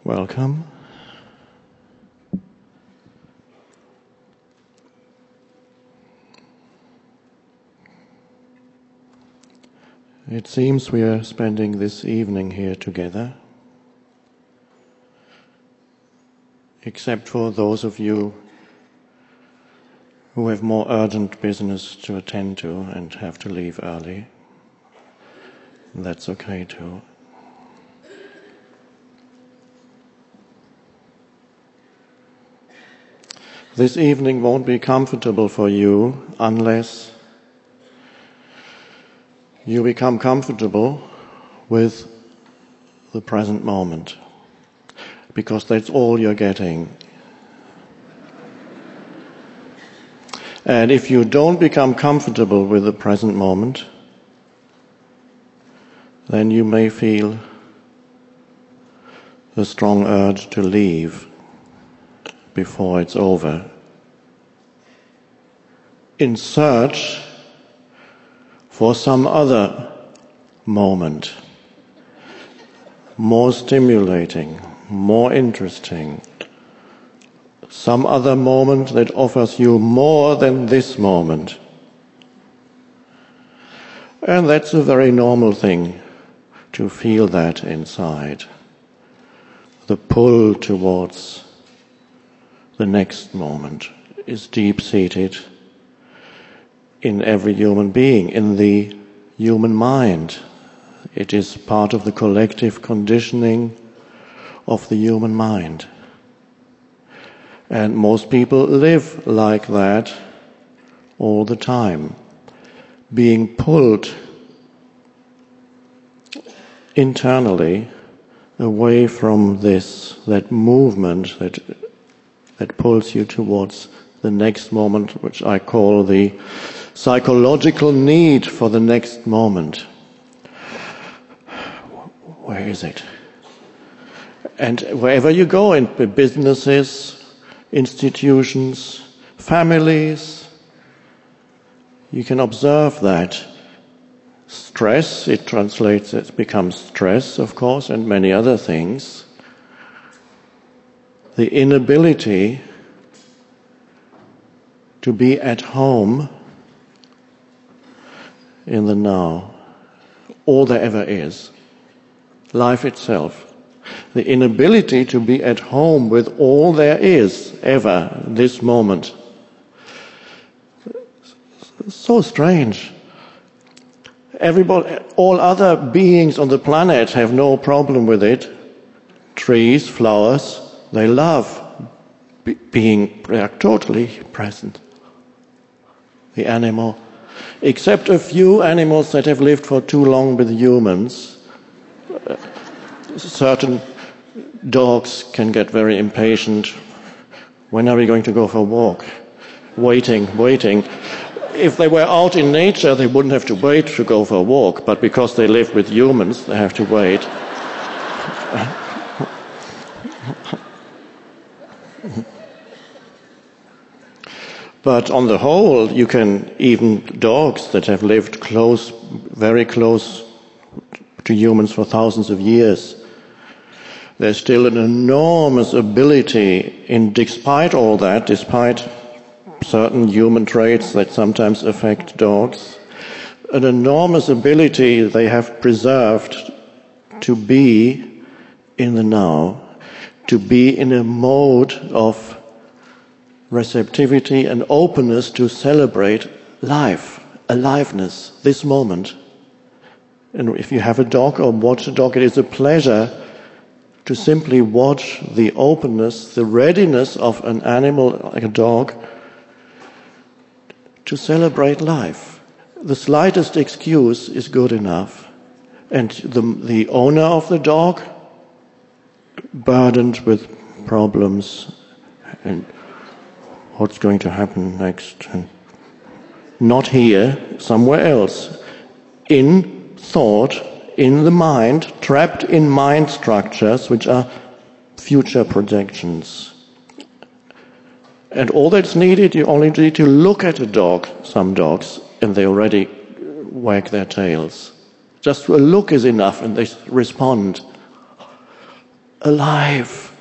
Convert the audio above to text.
Welcome. It seems we are spending this evening here together, except for those of you who have more urgent business to attend to and have to leave early. That's okay too. This evening won't be comfortable for you unless you become comfortable with the present moment, because that's all you're getting. And if you don't become comfortable with the present moment, then you may feel a strong urge to leave before it's over, in search for some other moment, more stimulating, more interesting, some other moment that offers you more than this moment. And that's a very normal thing, to feel that inside, the pull towards the next moment is deep-seated in every human being, in the human mind. It is part of the collective conditioning of the human mind. And most people live like that all the time, being pulled internally away from that movement that pulls you towards the next moment, which I call the psychological need for the next moment. Where is it? And wherever you go, in businesses, institutions, families, you can observe that. Stress, it becomes stress, of course, and many other things. The inability to be at home in the now, all there ever is, life itself. The inability to be at home with all there is ever, this moment. So strange. Everybody, all other beings on the planet have no problem with it. Trees, flowers, they love they are totally present. The animal, except a few animals that have lived for too long with humans. Certain dogs can get very impatient. When are we going to go for a walk? Waiting. If they were out in nature, they wouldn't have to wait to go for a walk, but because they live with humans, they have to wait. But on the whole, even dogs that have lived very close to humans for thousands of years, there's still an enormous ability, despite all that, despite certain human traits that sometimes affect dogs, an enormous ability they have preserved to be in the now, to be in a mode of receptivity and openness to celebrate life, aliveness, this moment. And if you have a dog or watch a dog, it is a pleasure to simply watch the openness, the readiness of an animal like a dog to celebrate life. The slightest excuse is good enough. And the owner of the dog, burdened with problems and what's going to happen next, and not here, somewhere else, in thought, in the mind, trapped in mind structures which are future projections. And all that's needed, you only need to look at a dog, some dogs, and they already wag their tails. Just a look is enough and they respond. alive.